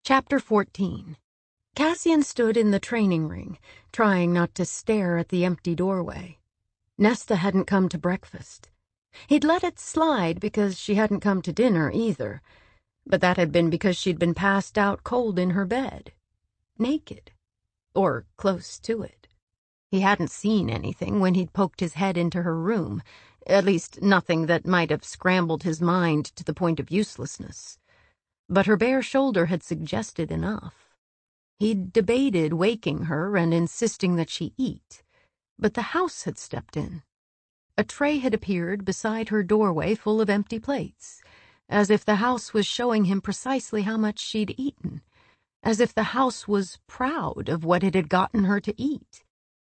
Chapter 14. Cassian stood in the training ring, trying not to stare at the empty doorway. Nesta hadn't come to breakfast. He'd let it slide because she hadn't come to dinner either, but that had been because she'd been passed out cold in her bed. Naked. Or close to it. He hadn't seen anything when he'd poked his head into her room, at least nothing that might have scrambled his mind to the point of uselessness. But her bare shoulder had suggested enough. He'd debated waking her and insisting that she eat, but the house had stepped in. A tray had appeared beside her doorway full of empty plates, as if the house was showing him precisely how much she'd eaten, as if the house was proud of what it had gotten her to eat.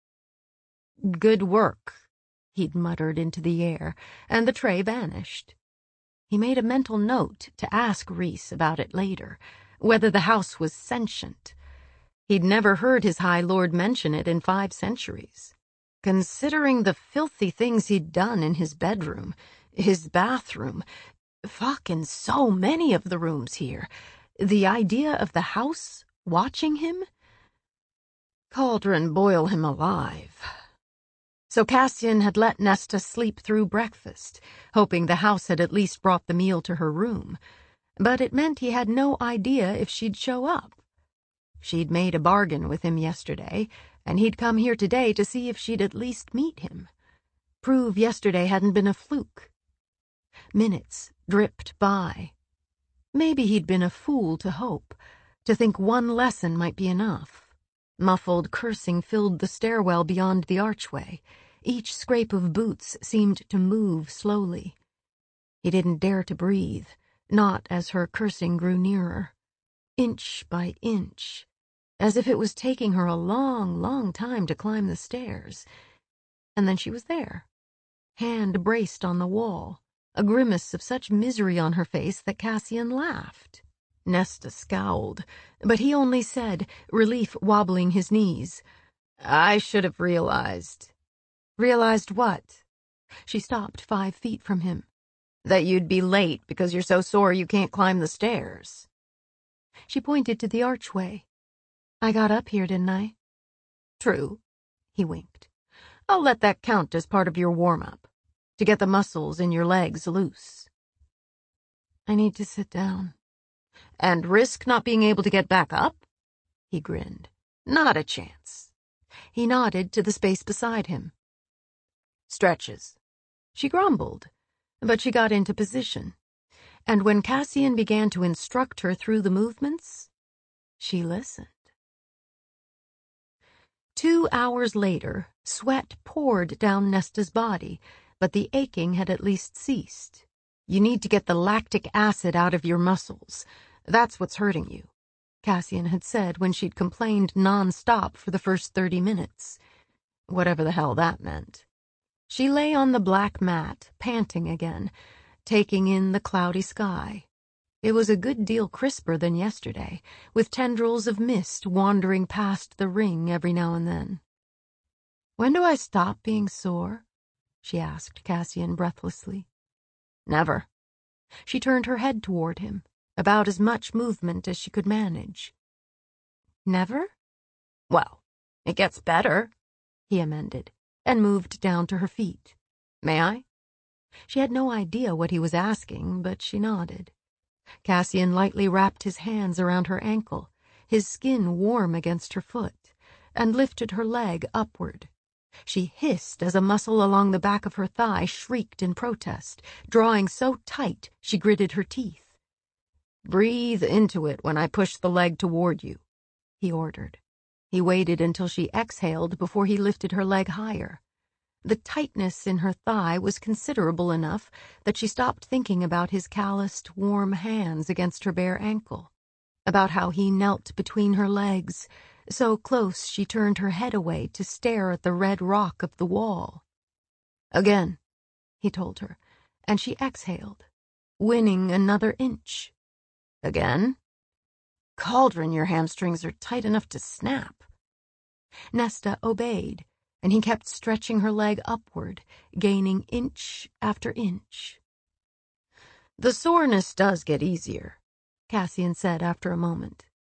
"Good work," he'd muttered into the air, and the tray vanished. He made a mental note to ask Rhys about it later, whether the house was sentient. He'd never heard his High Lord mention it in 5 centuries. Considering the filthy things he'd done in his bedroom, his bathroom, in so many of the rooms here, the idea of the house watching him? Cauldron boil him alive. So Cassian had let Nesta sleep through breakfast, hoping the house had at least brought the meal to her room. But it meant he had no idea if she'd show up. She'd made a bargain with him yesterday, and he'd come here today to see if she'd at least meet him. Prove yesterday hadn't been a fluke. Minutes dripped by. Maybe he'd been a fool to hope, to think one lesson might be enough. Muffled cursing filled the stairwell beyond the archway. Each scrape of boots seemed to move slowly. He didn't dare to breathe, not as her cursing grew nearer. Inch by inch, as if it was taking her a long, long time to climb the stairs. And then she was there, hand braced on the wall, a grimace of such misery on her face that Cassian laughed. Nesta scowled, but he only said, relief wobbling his knees, "I should have realized." "Realized what?" She stopped 5 feet from him. "That you'd be late because you're so sore you can't climb the stairs." She pointed to the archway. "I got up here, didn't I?" "True," he winked. "I'll let that count as part of your warm-up, to get the muscles in your legs loose." "I need to sit down." "And risk not being able to get back up?" He grinned. "Not a chance." He nodded to the space beside him. "Stretches." She grumbled, but she got into position. And when Cassian began to instruct her through the movements, she listened. 2 hours later, sweat poured down Nesta's body, but the aching had at least ceased. "You need to get the lactic acid out of your muscles. That's what's hurting you," Cassian had said when she'd complained non-stop for the first 30 minutes. Whatever the hell that meant. She lay on the black mat, panting again, taking in the cloudy sky. It was a good deal crisper than yesterday, with tendrils of mist wandering past the ring every now and then. "When do I stop being sore?" she asked Cassian breathlessly. "Never." She turned her head toward him, about as much movement as she could manage. "Never?" "Well, it gets better," he amended, and moved down to her feet. "May I?" She had no idea what he was asking, but she nodded. Cassian lightly wrapped his hands around her ankle, his skin warm against her foot, and lifted her leg upward. She hissed as a muscle along the back of her thigh shrieked in protest, drawing so tight she gritted her teeth. "Breathe into it when I push the leg toward you," he ordered. He waited until she exhaled before he lifted her leg higher. The tightness in her thigh was considerable enough that she stopped thinking about his calloused, warm hands against her bare ankle, about how he knelt between her legs, so close she turned her head away to stare at the red rock of the wall. "Again," he told her, and she exhaled, winning another inch. "Again." "Cauldron, your hamstrings are tight enough to snap." Nesta obeyed, and he kept stretching her leg upward, gaining inch after inch. "The soreness does get easier," Cassian said after a moment.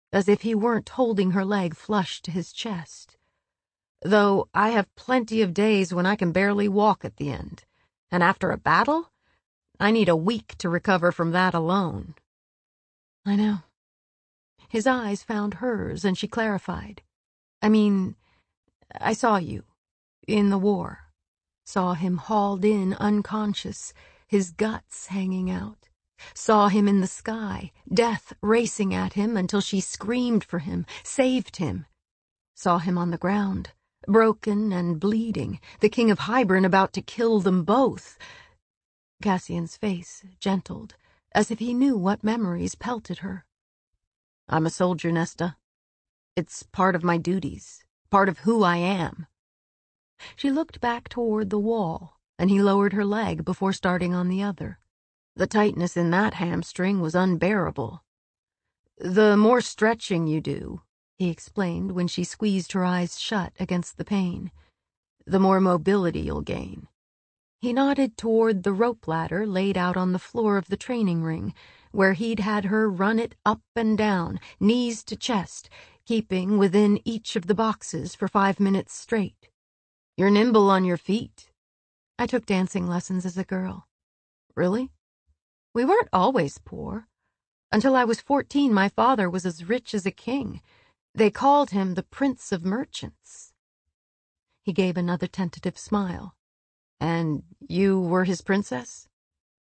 as if he weren't holding her leg flush to his chest. Though I have plenty of days when I can barely walk at the end, and after a battle, I need a week to recover from that alone. I know. His eyes found hers, and she clarified. I mean, I saw you, in the war. Saw him hauled in unconscious, his guts hanging out. Saw him in the sky, death racing at him until she screamed for him, saved him. Saw him on the ground, broken and bleeding, the king of Hybern about to kill them both. Cassian's face gentled, as if he knew what memories pelted her. I'm a soldier, Nesta. It's part of my duties, part of who I am. She looked back toward the wall, and he lowered her leg before starting on the other. The tightness in that hamstring was unbearable. The more stretching you do, he explained when she squeezed her eyes shut against the pain, the more mobility you'll gain. He nodded toward the rope ladder laid out on the floor of the training ring, where he'd had her run it up and down, knees to chest, keeping within each of the boxes for 5 minutes straight. You're nimble on your feet. I took dancing lessons as a girl. Really? We weren't always poor. Until I was 14, my father was as rich as a king. They called him the Prince of Merchants. He gave another tentative smile. And you were his princess?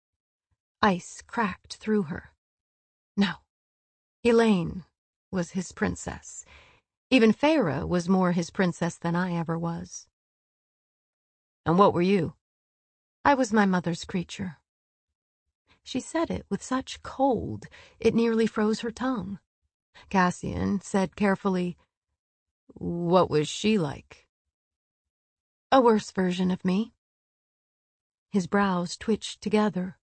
Ice cracked through her. No. Elaine was his princess. Even Feyre was more his princess than I ever was. And what were you? I was my mother's creature. She said it with such cold, it nearly froze her tongue. Cassian said carefully, What was she like? A worse version of me. His brows twitched together.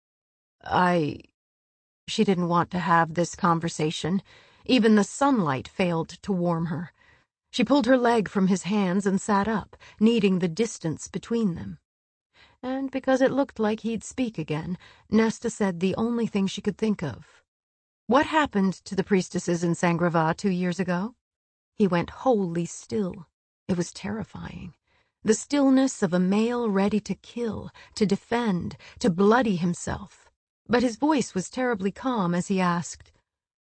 She didn't want to have this conversation. Even the sunlight failed to warm her. She pulled her leg from his hands and sat up, needing the distance between them. And because it looked like he'd speak again, Nesta said the only thing she could think of. What happened to the priestesses in Saint-Gravat 2 years ago? He went wholly still. It was terrifying. The stillness of a male ready to kill, to defend, to bloody himself. But his voice was terribly calm as he asked,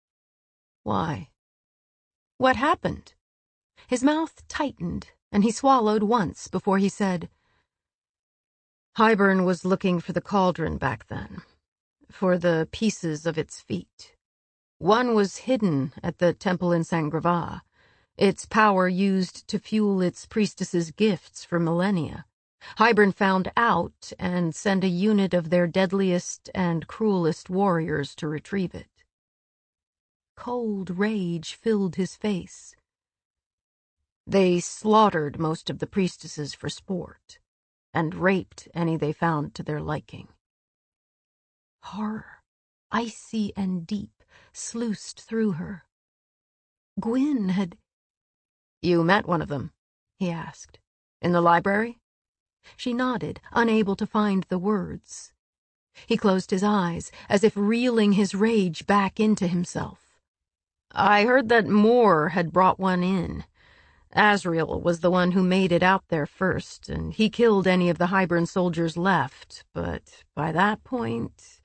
Why? What happened? His mouth tightened, and he swallowed once before he said, Hybern was looking for the cauldron back then, for the pieces of its feet. One was hidden at the temple in Saint-Gravat, its power used to fuel its priestesses' gifts for millennia. Hybern found out and sent a unit of their deadliest and cruelest warriors to retrieve it. Cold rage filled his face. They slaughtered most of the priestesses for sport, and raped any they found to their liking. Horror, icy and deep, sluiced through her. Gwyn had... You met one of them? He asked. In the library? She nodded, unable to find the words. He closed his eyes, as if reeling his rage back into himself. I heard that Moore had brought one in. Asriel was the one who made it out there first, and he killed any of the Hybern soldiers left, but by that point...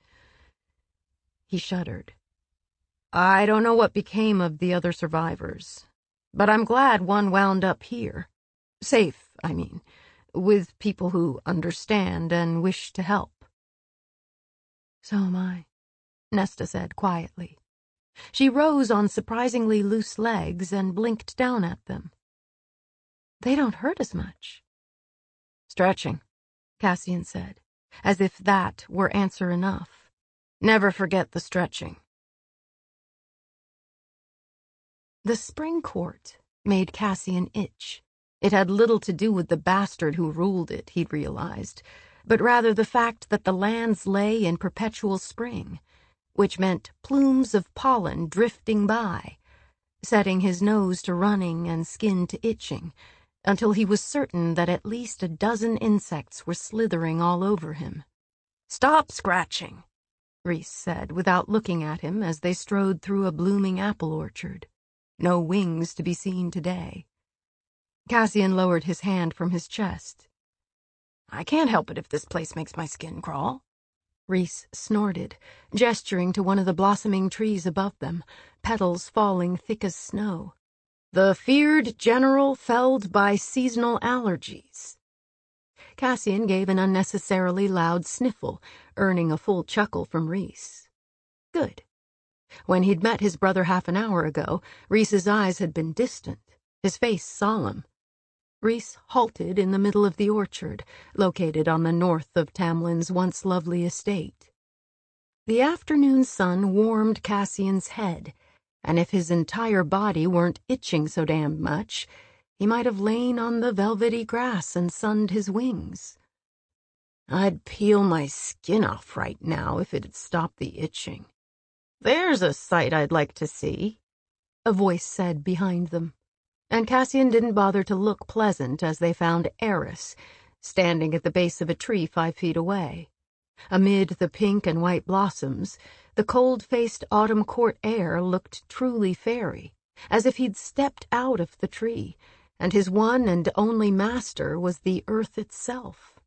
He shuddered. I don't know what became of the other survivors, but I'm glad one wound up here. Safe, I mean, with people who understand and wish to help. So am I, Nesta said quietly. She rose on surprisingly loose legs and blinked down at them. They don't hurt as much. Stretching, Cassian said, as if that were answer enough. Never forget the stretching. The spring court made Cassian itch. It had little to do with the bastard who ruled it, he'd realized, but rather the fact that the lands lay in perpetual spring, which meant plumes of pollen drifting by, setting his nose to running and skin to itching, until he was certain that at least a dozen insects were slithering all over him. Stop scratching, Rhys said without looking at him as they strode through a blooming apple orchard. No wings to be seen today. Cassian lowered his hand from his chest. I can't help it if this place makes my skin crawl. Rhys snorted, gesturing to one of the blossoming trees above them, petals falling thick as snow. The feared general felled by seasonal allergies. Cassian gave an unnecessarily loud sniffle, earning a full chuckle from Rhys. Good. When he'd met his brother half an hour ago, Rhys's eyes had been distant, his face solemn. Rhys halted in the middle of the orchard, located on the north of Tamlin's once lovely estate. The afternoon sun warmed Cassian's head, and if his entire body weren't itching so damn much, he might have lain on the velvety grass and sunned his wings. I'd peel my skin off right now if it'd stop the itching. There's a sight I'd like to see, a voice said behind them. And Cassian didn't bother to look pleasant as they found Eris, standing at the base of a tree 5 feet away. Amid the pink and white blossoms, the cold-faced autumn court air looked truly fairy, as if he'd stepped out of the tree, and his one and only master was the earth itself.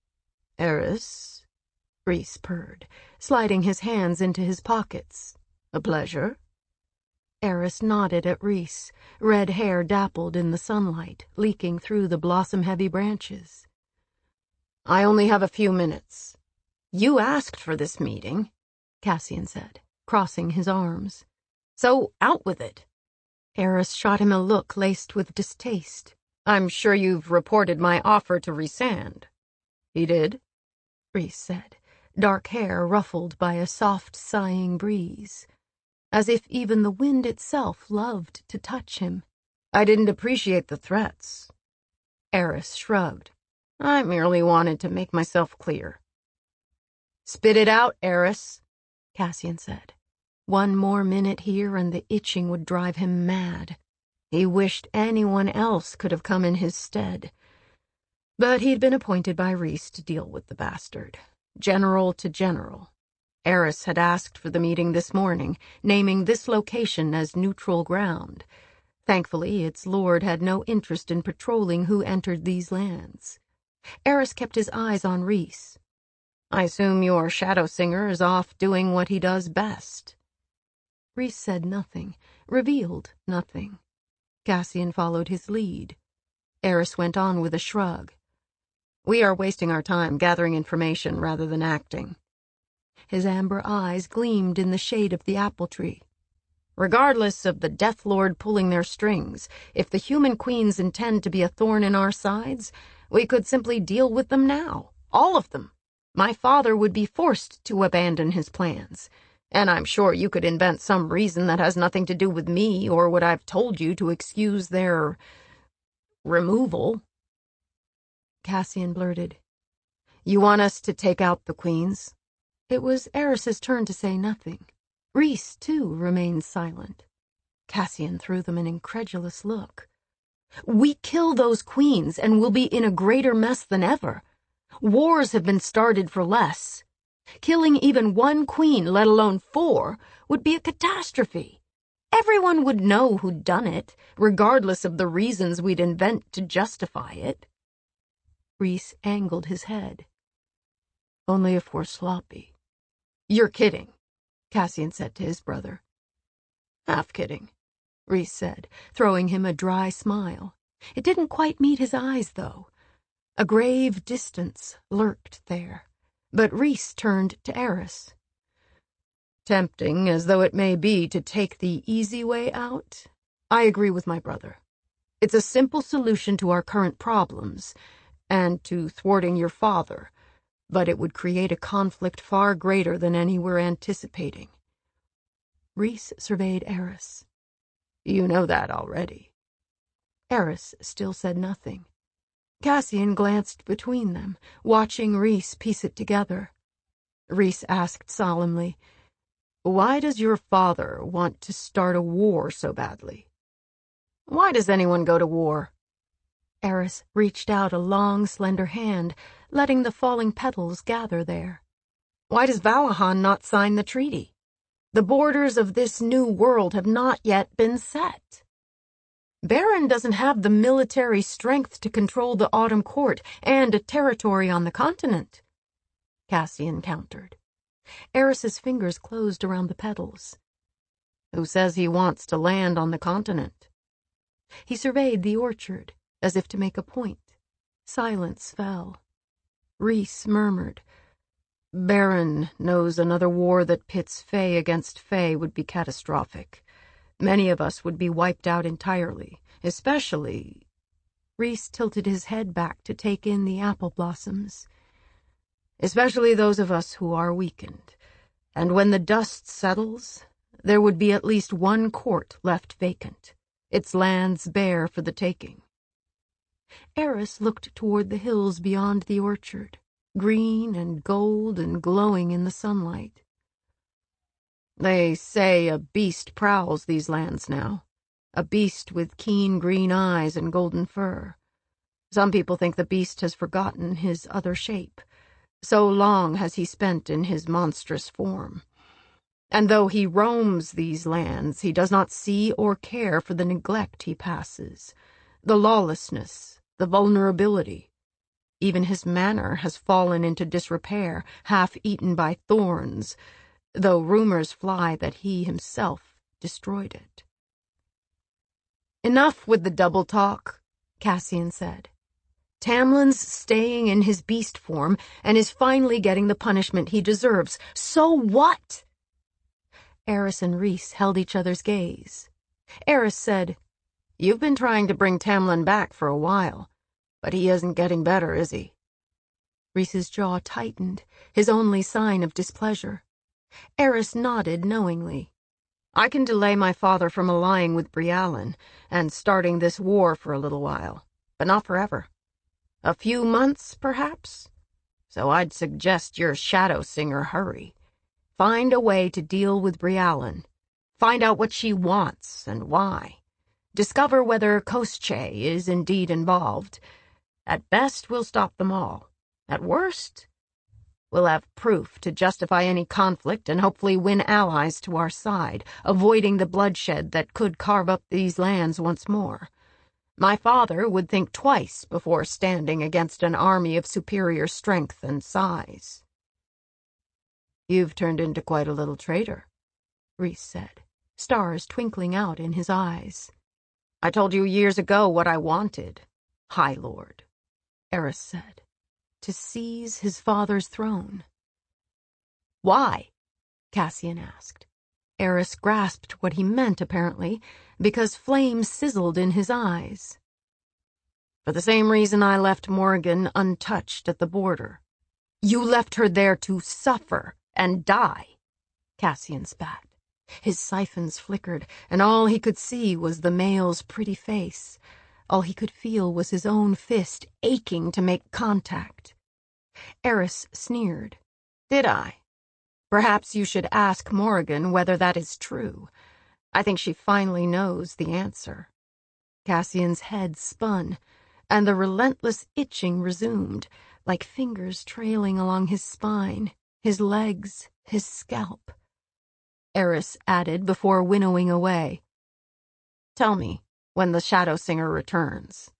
Eris, Rhys purred, sliding his hands into his pockets. A pleasure? Eris nodded at Rhys, red hair dappled in the sunlight, leaking through the blossom-heavy branches. I only have a few minutes. You asked for this meeting, Cassian said, crossing his arms. So out with it. Eris shot him a look laced with distaste. I'm sure you've reported my offer to Rhysand. He did, Rhys said, dark hair ruffled by a soft sighing breeze, as if even the wind itself loved to touch him. I didn't appreciate the threats. Eris shrugged. I merely wanted to make myself clear. Spit it out, Eris, Cassian said. One more minute here and the itching would drive him mad. He wished anyone else could have come in his stead. But he'd been appointed by Rhys to deal with the bastard, general to general. Eris had asked for the meeting this morning, naming this location as neutral ground. Thankfully, its lord had no interest in patrolling who entered these lands. Eris kept his eyes on Rhys. I assume your shadow singer is off doing what he does best. Rhys said nothing, revealed nothing. Cassian followed his lead. Eris went on with a shrug. We are wasting our time gathering information rather than acting. His amber eyes gleamed in the shade of the apple tree. Regardless of the Death Lord pulling their strings, if the human queens intend to be a thorn in our sides, we could simply deal with them now, all of them. My father would be forced to abandon his plans, and I'm sure you could invent some reason that has nothing to do with me or what I've told you to excuse their removal. Cassian blurted, You want us to take out the queens? It was Eris's turn to say nothing. Rhys, too, remained silent. Cassian threw them an incredulous look. We kill those queens, and we'll be in a greater mess than ever. Wars have been started for less. Killing even one queen, let alone 4, would be a catastrophe. Everyone would know who'd done it, regardless of the reasons we'd invent to justify it. Rhys angled his head. Only if we're sloppy. You're kidding, Cassian said to his brother. Half kidding, Rhys said, throwing him a dry smile. It didn't quite meet his eyes, though. A grave distance lurked there, but Rhys turned to Eris. Tempting as though it may be to take the easy way out, I agree with my brother. It's a simple solution to our current problems, and to thwarting your father, but it would create a conflict far greater than any we're anticipating. Rhys surveyed Eris. You know that already. Eris still said nothing. Cassian glanced between them, watching Rhys piece it together. Rhys asked solemnly, Why does your father want to start a war so badly? Why does anyone go to war? Eris reached out a long, slender hand, letting the falling petals gather there. Why does Valahan not sign the treaty? The borders of this new world have not yet been set. Baron doesn't have the military strength to control the Autumn Court and a territory on the continent, Cassian countered. Eris's fingers closed around the petals. Who says he wants to land on the continent? He surveyed the orchard, as if to make a point. Silence fell. Rhys murmured, Baron knows another war that pits Fae against Fae would be catastrophic. Many of us would be wiped out entirely, especially... Rhys tilted his head back to take in the apple blossoms. Especially those of us who are weakened. And when the dust settles, there would be at least one court left vacant, its lands bare for the taking. Eris looked toward the hills beyond the orchard, green and gold and glowing in the sunlight. They say a beast prowls these lands now, a beast with keen green eyes and golden fur. Some people think the beast has forgotten his other shape. So long has he spent in his monstrous form. And though he roams these lands, he does not see or care for the neglect he passes, the lawlessness, the vulnerability. Even his manor has fallen into disrepair, half-eaten by thorns, though rumors fly that he himself destroyed it. Enough with the double talk, Cassian said. Tamlin's staying in his beast form and is finally getting the punishment he deserves. So what? Eris and Rhys held each other's gaze. Eris said, You've been trying to bring Tamlin back for a while, but he isn't getting better, is he? Rhys's jaw tightened, his only sign of displeasure. Eris nodded knowingly. I can delay my father from allying with Briallyn and starting this war for a little while, but not forever. A few months, perhaps? So I'd suggest your Shadow Singer hurry. Find a way to deal with Briallyn. Find out what she wants and why. Discover whether Koschei is indeed involved. At best, we'll stop them all. At worst, we'll have proof to justify any conflict and hopefully win allies to our side, avoiding the bloodshed that could carve up these lands once more. My father would think twice before standing against an army of superior strength and size. You've turned into quite a little traitor, Rhys said, stars twinkling out in his eyes. I told you years ago what I wanted, High Lord, Eris said, to seize his father's throne. Why? Cassian asked. Eris grasped what he meant, apparently, because flame sizzled in his eyes. For the same reason I left Morrigan untouched at the border. You left her there to suffer and die, Cassian spat. His siphons flickered, and all he could see was the male's pretty face. All he could feel was his own fist aching to make contact. Eris sneered. Did I? Perhaps you should ask Morrigan whether that is true. I think she finally knows the answer. Cassian's head spun, and the relentless itching resumed, like fingers trailing along his spine, his legs, his scalp. Eris added before winnowing away. Tell me when the Shadow Singer returns.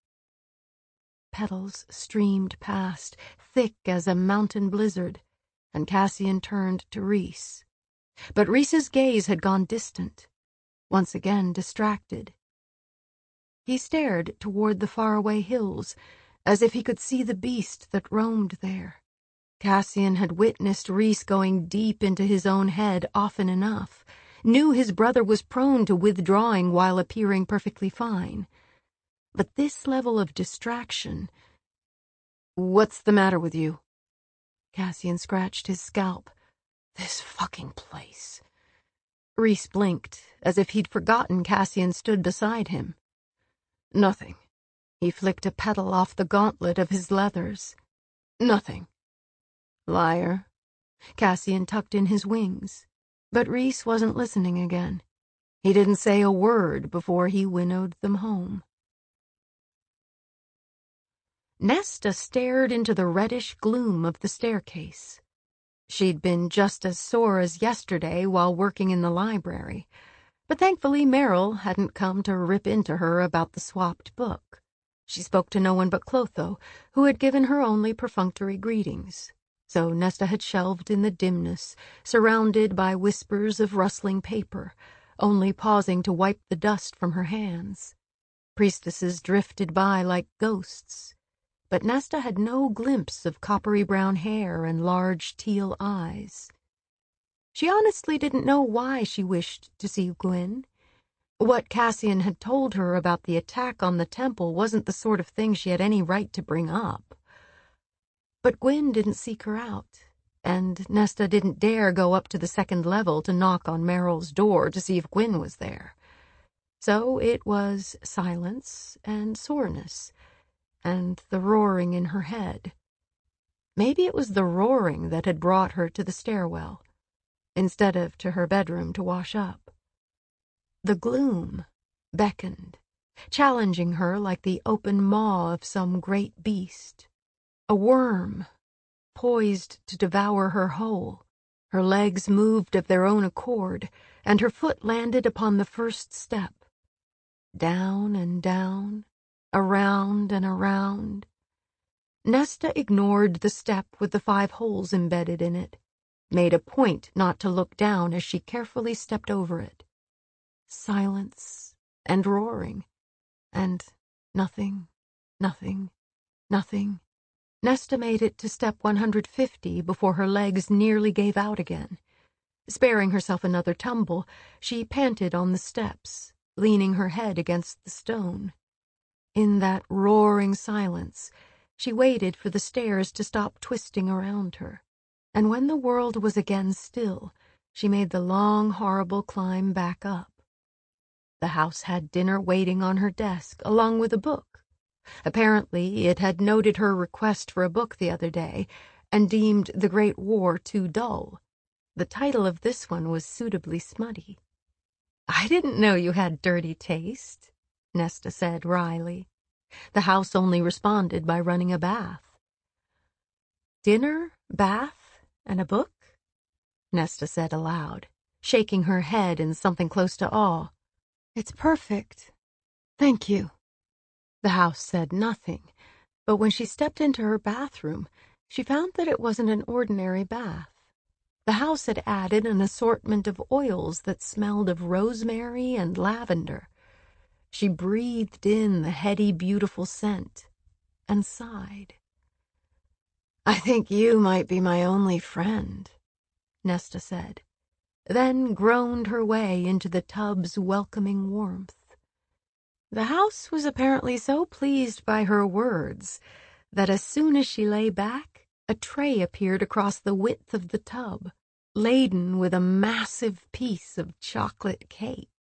Petals streamed past, thick as a mountain blizzard, and Cassian turned to Rhys. But Rhys's gaze had gone distant, once again distracted. He stared toward the faraway hills, as if he could see the beast that roamed there. Cassian had witnessed Rhys going deep into his own head often enough, knew his brother was prone to withdrawing while appearing perfectly fine. But this level of distraction... What's the matter with you? Cassian scratched his scalp. This fucking place. Rhys blinked, as if he'd forgotten Cassian stood beside him. Nothing. He flicked a petal off the gauntlet of his leathers. Nothing. Liar. Cassian tucked in his wings. But Rhys wasn't listening again. He didn't say a word before he winnowed them home. Nesta stared into the reddish gloom of the staircase. She'd been just as sore as yesterday while working in the library, but thankfully Meryl hadn't come to rip into her about the swapped book. She spoke to no one but Clotho, who had given her only perfunctory greetings. So Nesta had shelved in the dimness, surrounded by whispers of rustling paper, only pausing to wipe the dust from her hands. Priestesses drifted by like ghosts, but Nesta had no glimpse of coppery brown hair and large teal eyes. She honestly didn't know why she wished to see Gwyn. What Cassian had told her about the attack on the temple wasn't the sort of thing she had any right to bring up. But Gwyn didn't seek her out, and Nesta didn't dare go up to the second level to knock on Meryl's door to see if Gwyn was there. So it was silence and soreness, and the roaring in her head. Maybe it was the roaring that had brought her to the stairwell, instead of to her bedroom to wash up. The gloom beckoned, challenging her like the open maw of some great beast. A worm, poised to devour her whole. Her legs moved of their own accord, and her foot landed upon the first step. Down and down, around and around. Nesta ignored the step with the 5 holes embedded in it, made a point not to look down as she carefully stepped over it. Silence and roaring, and nothing, nothing, nothing. Nesta made it to step 150 before her legs nearly gave out again. Sparing herself another tumble, she panted on the steps, leaning her head against the stone. In that roaring silence, she waited for the stairs to stop twisting around her, and when the world was again still, she made the long, horrible climb back up. The house had dinner waiting on her desk, along with a book. Apparently, it had noted her request for a book the other day, and deemed The Great War too dull. The title of this one was suitably smutty. "I didn't know you had dirty taste," Nesta said wryly. The house only responded by running a bath. "Dinner, bath, and a book?" Nesta said aloud, shaking her head in something close to awe. "It's perfect. Thank you." The house said nothing, but when she stepped into her bathroom, she found that it wasn't an ordinary bath. The house had added an assortment of oils that smelled of rosemary and lavender. She breathed in the heady, beautiful scent and sighed. "I think you might be my only friend," Nesta said, then groaned her way into the tub's welcoming warmth. The house was apparently so pleased by her words that as soon as she lay back, a tray appeared across the width of the tub, laden with a massive piece of chocolate cake.